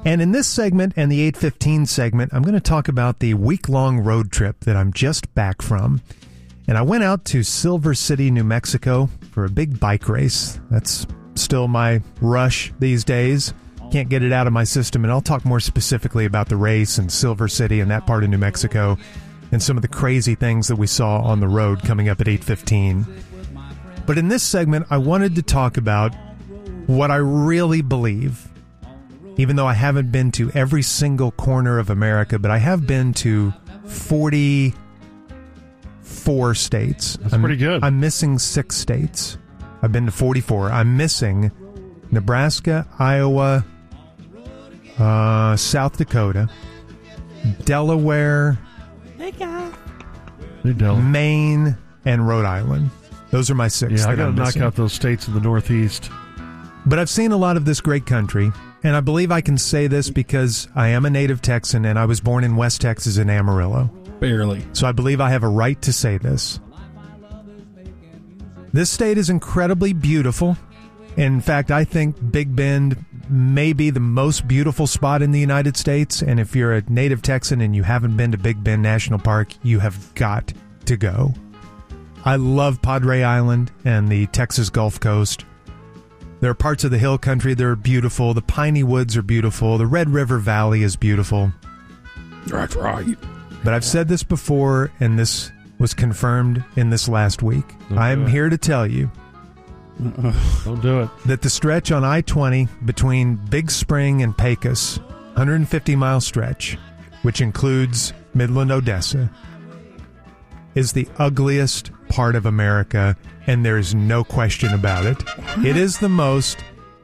And in this segment and the 815 segment, I'm going to talk about the week-long road trip that I'm just back from. And I went out to Silver City, New Mexico for a big bike race. That's still my rush these days. Can't get it out of my system. And I'll talk more specifically about the race and Silver City and that part of New Mexico and some of the crazy things that we saw on the road coming up at 8:15. But in this segment, I wanted to talk about what I really believe. Even though I haven't been to every single corner of America, but I have been to 44 states. That's pretty good. I'm missing 6 states. I've been to 44. I'm missing Nebraska, Iowa, South Dakota, Delaware, Maine, and Rhode Island. Those are my 6. Yeah, I got to knock out those states in the Northeast. But I've seen a lot of this great country. And I believe I can say this because I am a native Texan and I was born in West Texas in Amarillo. Barely. So I believe I have a right to say this. This state is incredibly beautiful. In fact, I think Big Bend may be the most beautiful spot in the United States. And if you're a native Texan and you haven't been to Big Bend National Park, you have got to go. I love Padre Island and the Texas Gulf Coast. There are parts of the hill country that are beautiful. The piney woods are beautiful. The Red River Valley is beautiful. That's right. But I've said this before, and this was confirmed in this last week. I'm here to tell you Don't do it. that the stretch on I-20 between Big Spring and Pecos, 150-mile stretch, which includes Midland, Odessa, is the ugliest part of America, and there's no question about it. It is the most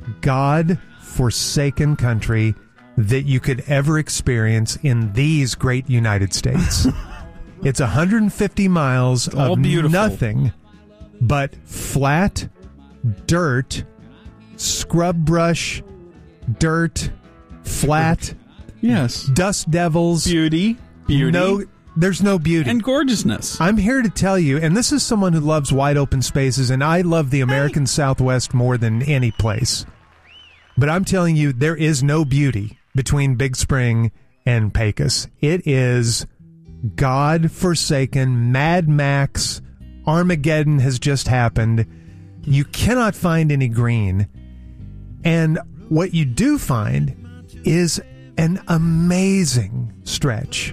God-forsaken country that you could ever experience in these great United States. It's 150 miles of nothing but flat, dirt, scrub brush, dirt, flat, yes, dust devils, beauty. There's no beauty. And gorgeousness. I'm here to tell you, and this is someone who loves wide open spaces, and I love the American Southwest more than any place. But I'm telling you, there is no beauty between Big Spring and Pecos. It is God-forsaken. Mad Max. Armageddon has just happened. You cannot find any green. And what you do find is an amazing stretch.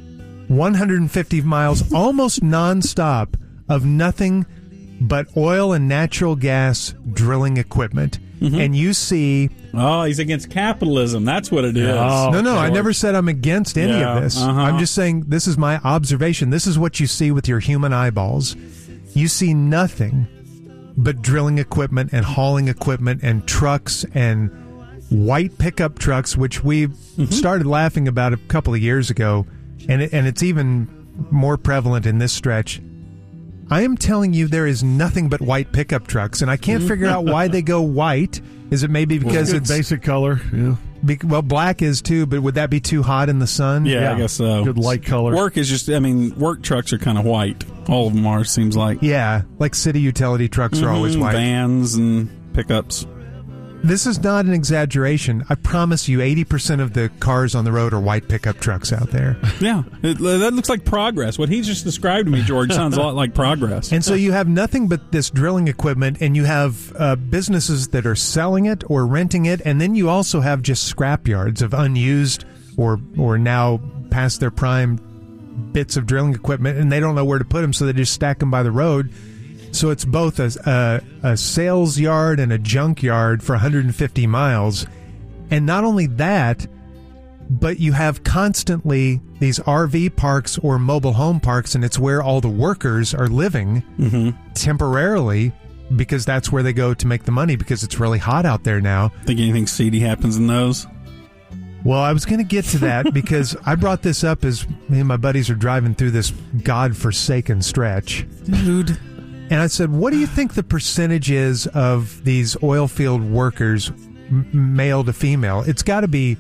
150 miles, almost nonstop, of nothing but oil and natural gas drilling equipment. Mm-hmm. And you see... Oh, he's against capitalism. That's what it is. Oh, no, I never said I'm against any of this. Uh-huh. I'm just saying this is my observation. This is what you see with your human eyeballs. You see nothing but drilling equipment and hauling equipment and trucks and white pickup trucks, which we started laughing about a couple of years ago. And it's even more prevalent in this stretch. I am telling you, there is nothing but white pickup trucks, and I can't figure out why they go white. Is it maybe because it's basic color? Yeah. Well, black is too, but would that be too hot in the sun? Yeah, I guess so. Good light color. Work is just, work trucks are kind of white. All of them are, seems like. Yeah, like city utility trucks are always white. Vans and pickups. This is not an exaggeration. I promise you 80% of the cars on the road are white pickup trucks out there. Yeah, that looks like progress. What he just described to me, George, sounds a lot like progress. And so you have nothing but this drilling equipment, and you have businesses that are selling it or renting it, and then you also have just scrap yards of unused or now past their prime bits of drilling equipment, and they don't know where to put them, so they just stack them by the road. So it's both a sales yard and a junk yard for 150 miles. And not only that, but you have constantly these RV parks or mobile home parks, and it's where all the workers are living temporarily because that's where they go to make the money because it's really hot out there now. Think anything seedy happens in those? Well, I was going to get to that because I brought this up as me and my buddies are driving through this God-forsaken stretch. Dude. And I said, what do you think the percentage is of these oil field workers, male to female? It's got to be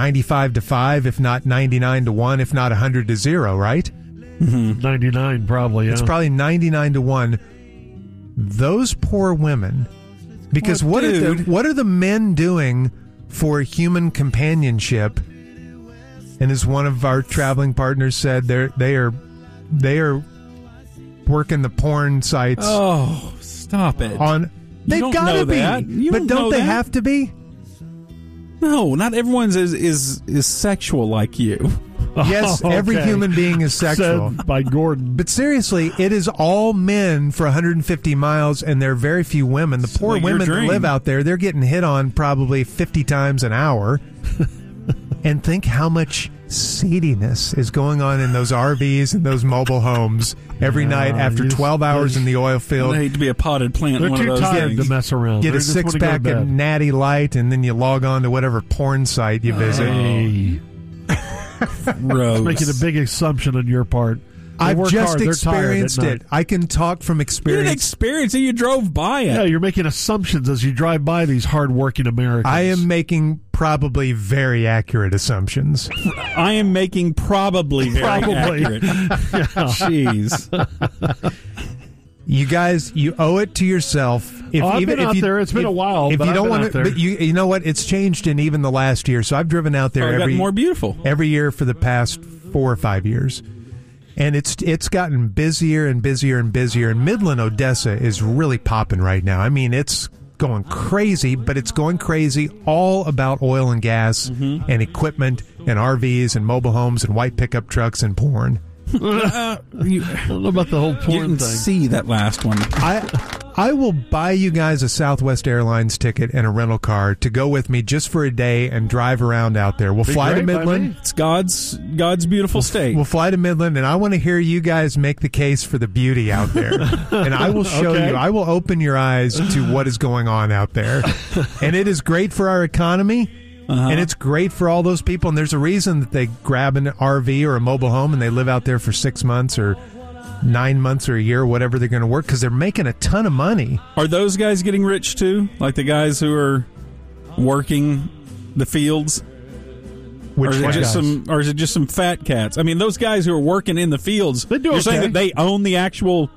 95-5, if not 99-1, if not 100-0, right? 99 probably, yeah. It's probably 99-1. Those poor women. Because what are the men doing for human companionship. And as one of our traveling partners said, they are working the porn sites. Oh, stop it! They've got to be, but don't they have to be? No, not everyone's is sexual like you. Yes, every human being is sexual. Said by Gordon. But seriously, it is all men for 150 miles, and there are very few women. The poor women that live out there, they're getting hit on probably 50 times an hour. And think how much seediness is going on in those RVs and those mobile homes every night after 12 hours in the oil field. I hate to be a potted plant. They're one too of those tired things. to mess around. Get a six-pack of Natty Light, and then you log on to whatever porn site you visit. Hey. Gross. Making a big assumption on your part. I've just experienced it. I can talk from You experience. didn't experience it. You drove by it. Yeah, you're making assumptions as you drive by these hardworking Americans. I am making probably very accurate assumptions. I am making probably very accurate. Jeez. You guys, you owe it to yourself. I've been out there. It's been a while. If but you don't want to, but you know what? It's changed in even the last year. So I've driven out there Gotten more beautiful every year for the past 4 or 5 years, and it's gotten busier and busier and busier. And Midland, Odessa is really popping right now. I mean, it's going crazy, but it's going crazy all about oil and gas and equipment and RVs and mobile homes and white pickup trucks and porn. I don't know about the whole porn You didn't thing. see that last one. I will buy you guys a Southwest Airlines ticket and a rental car to go with me just for a day and drive around out there. We'll fly to Midland. It's God's beautiful state. We'll fly to Midland, and I want to hear you guys make the case for the beauty out there. And I will show you. I will open your eyes to what is going on out there. And it is great for our economy. And it's great for all those people. And there's a reason that they grab an RV or a mobile home and they live out there for 6 months or 9 months or a year, or whatever they're going to work, because they're making a ton of money. Are those guys getting rich too? Like the guys who are working the fields? Or is it just some fat cats? I mean, those guys who are working in the fields, you're saying that they own the actual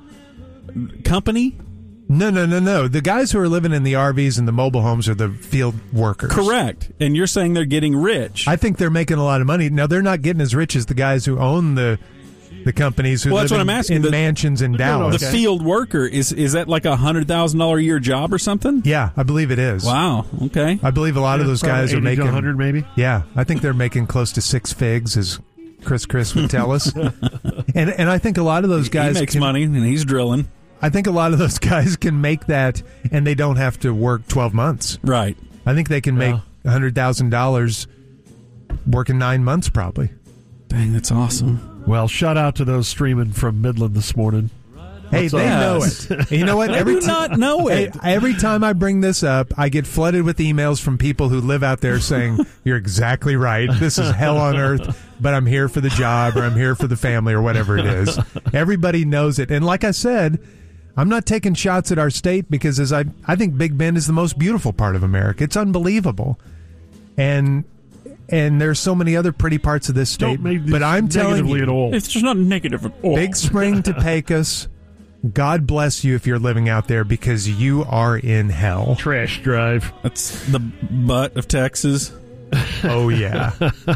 company? No. The guys who are living in the RVs and the mobile homes are the field workers. Correct. And you're saying they're getting rich. I think they're making a lot of money. Now, they're not getting as rich as the guys who own the companies who live in mansions in Dallas. The field worker, is that like $100,000 a year job or something? Yeah, I believe it is. Wow. Okay. I believe a lot of those guys are making 100 maybe. Yeah, I think they're making close to 6 figs, as Chris would tell us. and I think a lot of those guys he makes money and he's drilling. I think a lot of those guys can make that, and they don't have to work 12 months. Right. I think they can make $100,000 working 9 months, probably. Dang, that's awesome. Well, shout out to those streaming from Midland this morning. Hey, they know it. You know what? They do not know it. Every time I bring this up, I get flooded with emails from people who live out there saying, "You're exactly right. This is hell on earth, but I'm here for the job, or I'm here for the family, or whatever it is." Everybody knows it. And like I said, I'm not taking shots at our state, because I think Big Bend is the most beautiful part of America. It's unbelievable. And there's so many other pretty parts of this state. But I'm telling you, at all. It's just not negative at all. Big Spring to Pecos, God bless you if you're living out there, because you are in hell. Trash drive. That's the butt of Texas. Oh, yeah.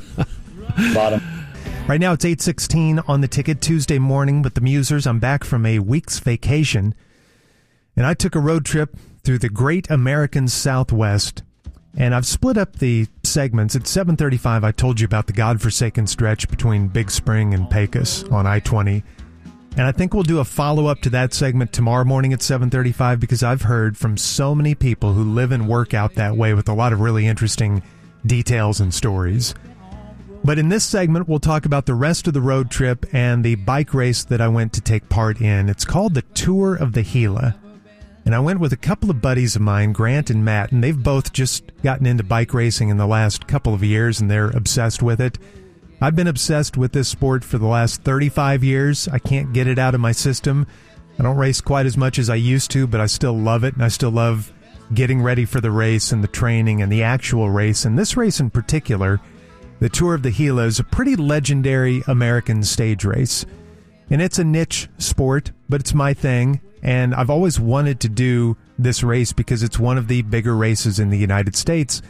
Bottom. Right now it's 8:16 on the ticket, Tuesday morning with the Musers. I'm back from a week's vacation, and I took a road trip through the great American Southwest, and I've split up the segments. At 7:35, I told you about the godforsaken stretch between Big Spring and Pecos on I-20, and I think we'll do a follow-up to that segment tomorrow morning at 7:35, because I've heard from so many people who live and work out that way with a lot of really interesting details and stories. But in this segment, we'll talk about the rest of the road trip and the bike race that I went to take part in. It's called the Tour of the Gila. And I went with a couple of buddies of mine, Grant and Matt, and they've both just gotten into bike racing in the last couple of years, and they're obsessed with it. I've been obsessed with this sport for the last 35 years. I can't get it out of my system. I don't race quite as much as I used to, but I still love it, and I still love getting ready for the race and the training and the actual race. And this race in particular, the Tour of the Gila, is a pretty legendary American stage race. And it's a niche sport, but it's my thing. And I've always wanted to do this race because it's one of the bigger races in the United States.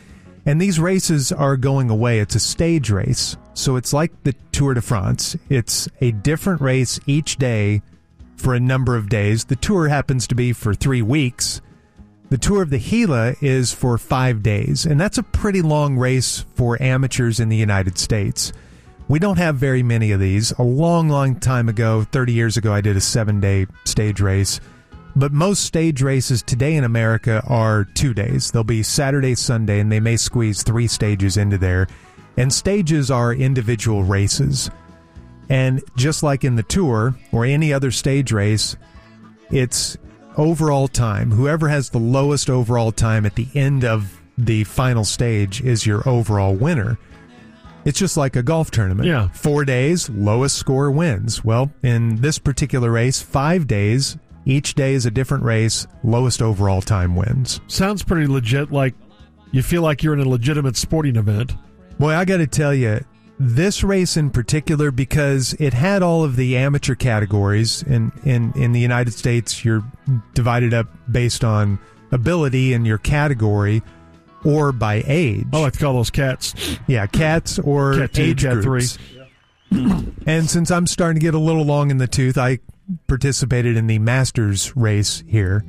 And these races are going away. It's a stage race. So it's like the Tour de France. It's a different race each day for a number of days. The Tour happens to be for 3 weeks. The Tour of the Gila is for 5 days. And that's a pretty long race for amateurs in the United States. We don't have very many of these. A long, long time ago, 30 years ago, I did a 7-day stage race. But most stage races today in America are 2 days. They'll be Saturday, Sunday, and they may squeeze 3 stages into there. And stages are individual races. And just like in the Tour or any other stage race, it's overall time. Whoever has the lowest overall time at the end of the final stage is your overall winner. It's just like a golf tournament. Yeah. 4 days, lowest score wins. Well, in this particular race, 5 days, each day is a different race, lowest overall time wins. Sounds pretty legit, like you feel like you're in a legitimate sporting event. Boy, I got to tell you, this race in particular, because it had all of the amateur categories. In the United States, you're divided up based on ability in your category or by age. I like to call those cats. Yeah, cats or Cat 2, age Cat groups. 3. And since I'm starting to get a little long in the tooth, I participated in the Masters race here.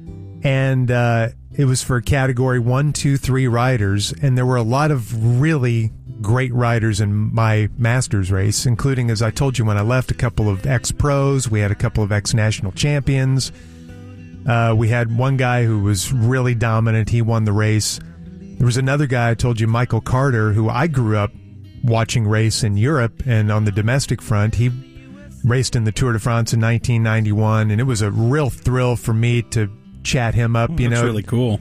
And it was for category 1, 2, 3 riders. And there were a lot of really great riders in my Masters race, including, as I told you when I left, a couple of ex-pros. We had a couple of ex-national champions. We had one guy who was really dominant. He won the race. There was another guy, I told you, Michael Carter, who I grew up watching race in Europe. And on the domestic front, he raced in the Tour de France in 1991. And it was a real thrill for me to chat him up. That's really cool.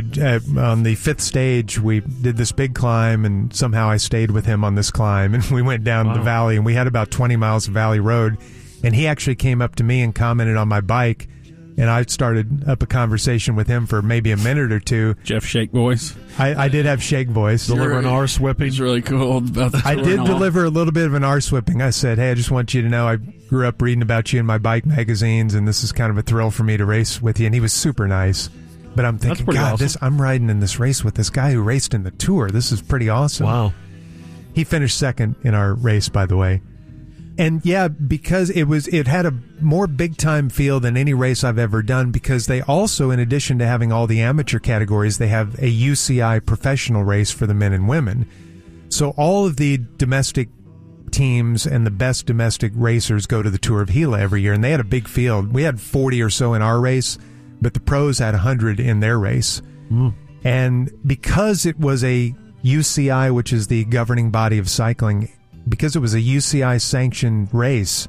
On the 5th stage, we did this big climb, and somehow I stayed with him on this climb. And we went down the valley, and we had about 20 miles of valley road. And he actually came up to me and commented on my bike. And I started up a conversation with him for maybe a minute or two. Jeff Shake voice. I did have Shake voice. Deliver an arse whipping. It's really cool. About the I did deliver a little bit of an arse whipping. I said, hey, I just want you to know I grew up reading about you in my bike magazines, and this is kind of a thrill for me to race with you. And he was super nice. But I'm thinking, God, awesome. I'm riding in this race with this guy who raced in the Tour. This is pretty awesome. Wow. He finished second in our race, by the way. And yeah, because it had a more big-time feel than any race I've ever done, because they also, in addition to having all the amateur categories, they have a UCI professional race for the men and women. So all of the domestic teams and the best domestic racers go to the Tour of Gila every year, and they had a big field. We had 40 or so in our race, but the pros had 100 in their race. And because it was a UCI, which is the governing body of cycling, because it was a UCI-sanctioned race,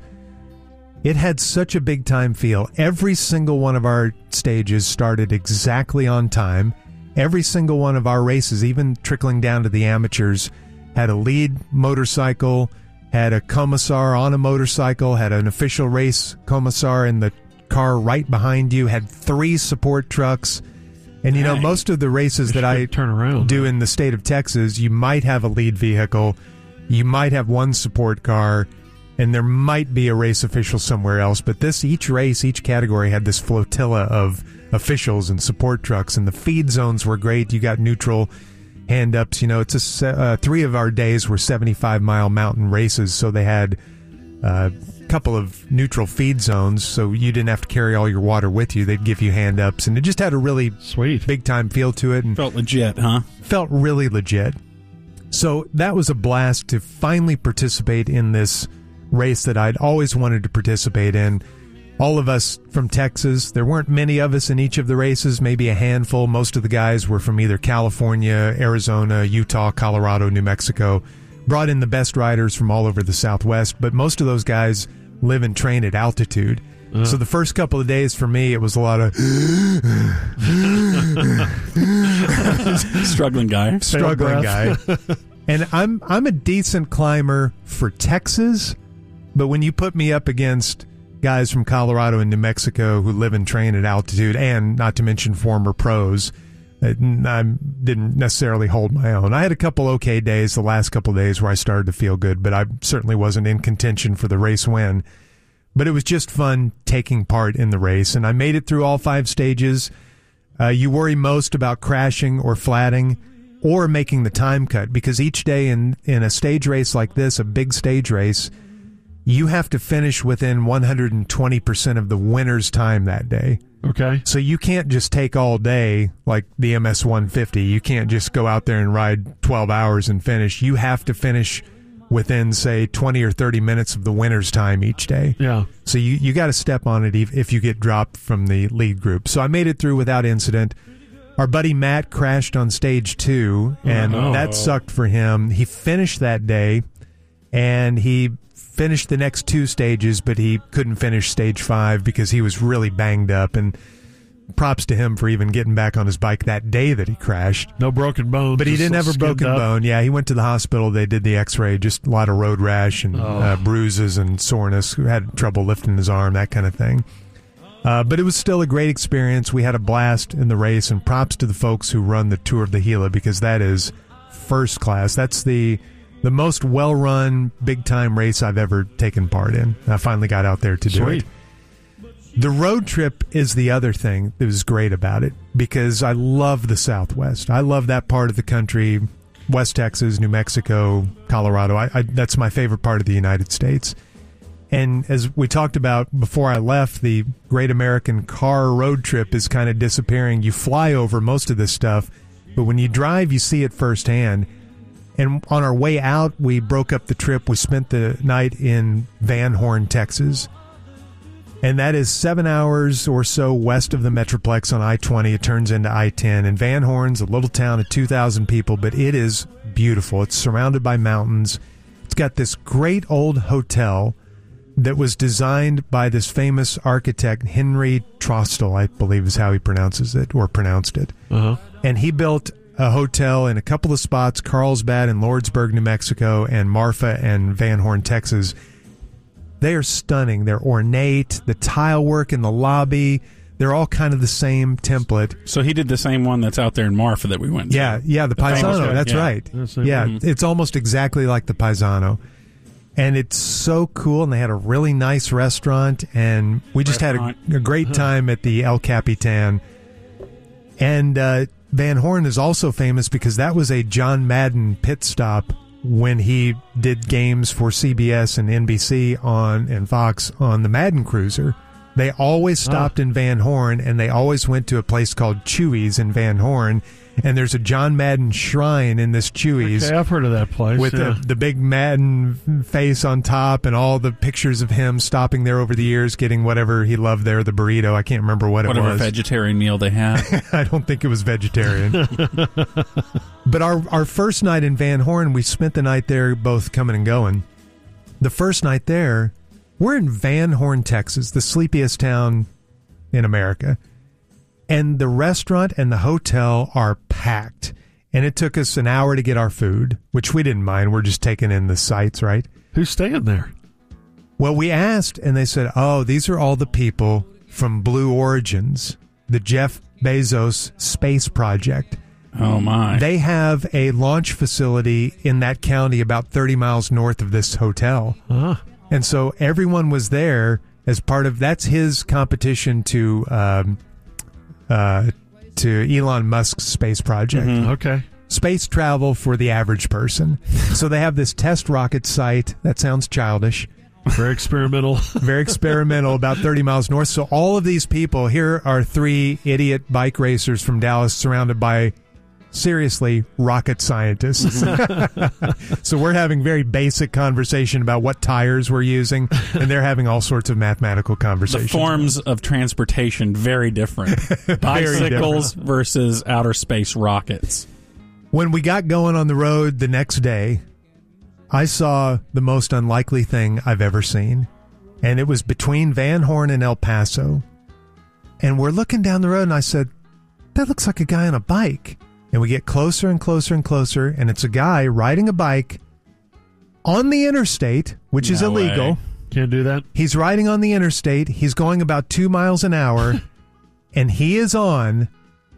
it had such a big-time feel. Every single one of our stages started exactly on time. Every single one of our races, even trickling down to the amateurs, had a lead motorcycle, had a commissar on a motorcycle, had an official race commissar in the car right behind you, had 3 support trucks. And, you know, most of the races that I do in the state of Texas, you might have a lead vehicle, you might have 1 support car, and there might be a race official somewhere else. But each race, each category had this flotilla of officials and support trucks, and the feed zones were great. You got neutral hand-ups. You know, it's 3 of our days were 75-mile mountain races, so they had a couple of neutral feed zones, so you didn't have to carry all your water with you. They'd give you hand-ups, and it just had a really sweet, big-time feel to it. And felt legit, huh? Felt really legit. So that was a blast to finally participate in this race that I'd always wanted to participate in. All of us from Texas. There weren't many of us in each of the races, maybe a handful. Most of the guys were from either California, Arizona, Utah, Colorado, New Mexico. Brought in the best riders from all over the Southwest, but most of those guys live and train at altitude. So the first couple of days for me, it was a lot of struggling guy. And I'm a decent climber for Texas, but when you put me up against guys from Colorado and New Mexico who live and train at altitude, and not to mention former pros, I didn't necessarily hold my own. I had a couple okay days, the last couple of days, where I started to feel good, but I certainly wasn't in contention for the race win. But it was just fun taking part in the race, and I made it through all 5 stages. You worry most about crashing or flatting. or making the time cut, because each day in a stage race like this, a big stage race, you have to finish within 120% of the winner's time that day. Okay. So you can't just take all day like the MS 150. You can't just go out there and ride 12 hours and finish. You have to finish within, say, 20 or 30 minutes of the winner's time each day. Yeah. So you got to step on it if you get dropped from the lead group. So I made it through without incident. Our buddy Matt crashed on stage 2, and that sucked for him. He finished that day, and he finished the next 2 stages, but he couldn't finish stage 5 because he was really banged up. And props to him for even getting back on his bike that day that he crashed. No broken bones. But he didn't have a broken bone. Yeah, he went to the hospital. They did the x-ray, just a lot of road rash and bruises and soreness. Had trouble lifting his arm, that kind of thing. But it was still a great experience. We had a blast in the race, and props to the folks who run the Tour of the Gila, because that is first class. That's the most well-run, big-time race I've ever taken part in. I finally got out there to do it. The road trip is the other thing that was great about it, because I love the Southwest. I love that part of the country, West Texas, New Mexico, Colorado. That's my favorite part of the United States. And as we talked about before I left, the Great American Car road trip is kind of disappearing. You fly over most of this stuff, but when you drive, you see it firsthand. And on our way out, we broke up the trip. We spent the night in Van Horn, Texas. And that is 7 hours or so west of the Metroplex on I-20. It turns into I-10. And Van Horn's a little town of 2,000 people, but it is beautiful. It's surrounded by mountains. It's got this great old hotel that was designed by this famous architect, Henry Trostel, I believe is how he pronounces it, or pronounced it. Uh-huh. And he built a hotel in a couple of spots, Carlsbad and Lordsburg, New Mexico, and Marfa and Van Horn, Texas. They are stunning. They're ornate. The tile work in the lobby, they're all kind of the same template. So he did the same one that's out there in Marfa that we went to. Yeah, the Paisano. That's right. Yeah, it's almost exactly like the Paisano. And it's so cool, and they had a really nice restaurant, and we just had a great time at the El Capitan. And Van Horn is also famous because that was a John Madden pit stop when he did games for CBS and NBC and Fox on the Madden Cruiser. They always stopped in Van Horn, and they always went to a place called Chewy's in Van Horn. And there's a John Madden shrine in this Chewy's. Okay, I've heard of that place. With the big Madden face on top and all the pictures of him stopping there over the years, getting whatever he loved there, the burrito. I can't remember whatever vegetarian meal they had. I don't think it was vegetarian. But our first night in Van Horn, we spent the night there both coming and going. The first night there, we're in Van Horn, Texas, the sleepiest town in America. And the restaurant and the hotel are packed. And it took us an hour to get our food, which we didn't mind. We're just taking in the sights, right? Who's staying there? Well, we asked, and they said, these are all the people from Blue Origins, the Jeff Bezos space project. Oh, my. They have a launch facility in that county about 30 miles north of this hotel. Uh-huh. And so everyone was there as part of, that's his competition to Elon Musk's space project. Mm-hmm. Okay. Space travel for the average person. So they have this test rocket site. That sounds childish. Very experimental. Very experimental, about 30 miles north. So all of these people, here are 3 idiot bike racers from Dallas surrounded by, seriously, rocket scientists. So we're having very basic conversation about what tires we're using, and they're having all sorts of mathematical conversations. The forms of transportation, very different. Bicycles versus outer space rockets. When we got going on the road the next day, I saw the most unlikely thing I've ever seen. And it was between Van Horn and El Paso. And we're looking down the road, and I said, that looks like a guy on a bike. And we get closer and closer and closer, and it's a guy riding a bike on the interstate, which is illegal. Can't do that. He's riding on the interstate. He's going about 2 miles an hour, and he is on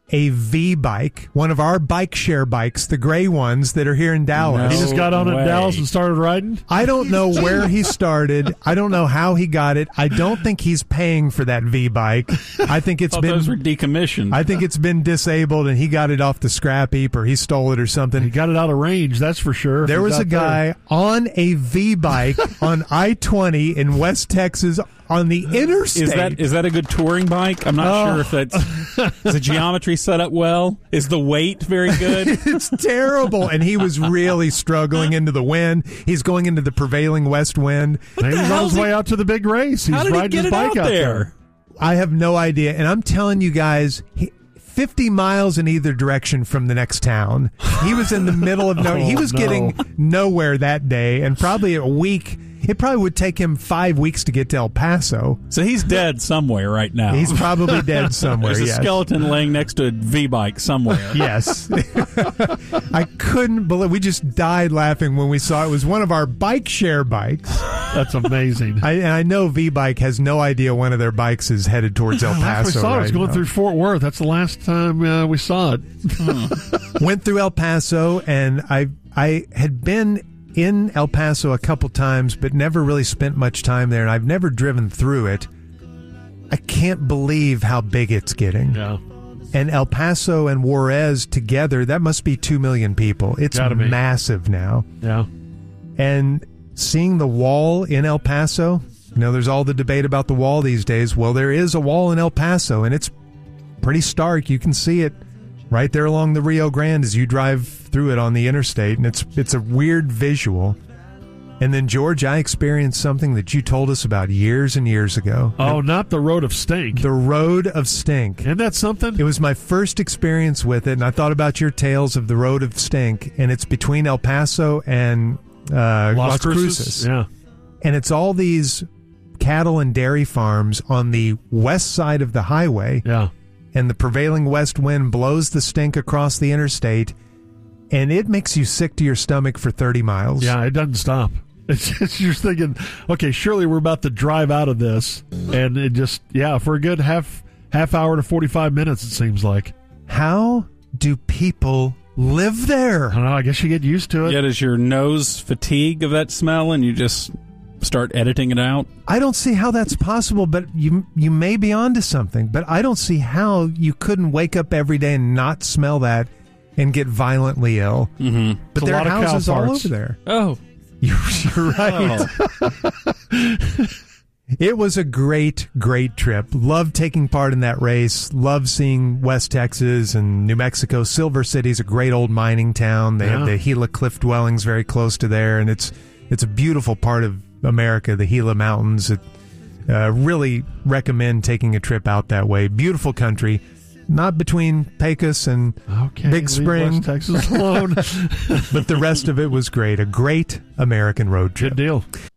a V-bike, one of our bike share bikes, the gray ones that are here in Dallas. He just got on in Dallas and started riding? I don't know where he started. I don't know how he got it. I don't think he's paying for that V-bike. I think it's been those were decommissioned. I think it's been disabled, and he got it off the scrap heap, or he stole it or something. He got it out of range, that's for sure. There was a guy on a V-bike on I-20 in West Texas on the interstate. Is that a good touring bike? I'm not sure if that's... Is the geometry set up well? Is the weight very good? It's terrible. And he was really struggling into the wind. He's going into the prevailing west wind. He's on his way out to the big race. He's how did riding he get his bike out there. I have no idea. And I'm telling you guys... 50 miles in either direction from the next town. He was in the middle of nowhere. He was getting nowhere that day, and probably a week. It probably would take him 5 weeks to get to El Paso. So he's dead somewhere right now. He's probably dead somewhere. There's a skeleton laying next to a V-bike somewhere. Yes. I couldn't believe. We just died laughing when we saw it was one of our bike share bikes. That's amazing. I know V-Bike has no idea one of their bikes is headed towards El Paso. We saw it was going now. through Fort Worth. That's the last time we saw it. Went through El Paso, and I had been in El Paso a couple times, but never really spent much time there, and I've never driven through it. I can't believe how big it's getting. Yeah. And El Paso and Juarez together, that must be 2 million people. It's massive now. Yeah. And seeing the wall in El Paso, there's all the debate about the wall these days. Well, there is a wall in El Paso, and it's pretty stark. You can see it right there along the Rio Grande as you drive through it on the interstate, and it's a weird visual. And then, George, I experienced something that you told us about years and years ago. Oh, not the Road of Stink. The Road of Stink. Isn't that something? It was my first experience with it, and I thought about your tales of the Road of Stink, and it's between El Paso and Las Cruces. Yeah. And it's all these cattle and dairy farms on the west side of the highway. Yeah. And the prevailing west wind blows the stink across the interstate, and it makes you sick to your stomach for 30 miles. Yeah, it doesn't stop. It's just, you're thinking, okay, surely we're about to drive out of this, and it just, for a good half hour to 45 minutes, it seems like. How do people live there? I don't know, I guess you get used to it. Yeah, does your nose fatigue of that smell, and you just start editing it out? I don't see how that's possible, but you may be onto something. But I don't see how you couldn't wake up every day and not smell that and get violently ill. Mm-hmm. But there are houses all over there. Oh, you're right. Oh. It was a great, great trip. Loved taking part in that race. Loved seeing West Texas and New Mexico. Silver City's a great old mining town. They have the Gila Cliff Dwellings very close to there, and it's a beautiful part of America, the Gila Mountains. Really recommend taking a trip out that way. Beautiful country. Not between Pecos and Big Spring, West Texas alone. but the rest of it was great. A great American road trip. Good deal.